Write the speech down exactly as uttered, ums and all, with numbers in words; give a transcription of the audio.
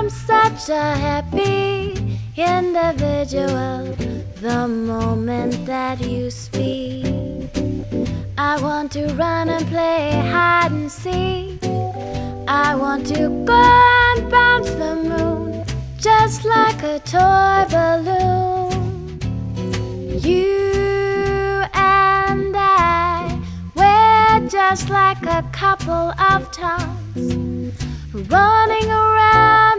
I'm such a happy individual the moment that you speak. I want to run and play hide and seek. I want to go and bounce the moon just like a toy balloon. You and I, we're just like a couple of toms running around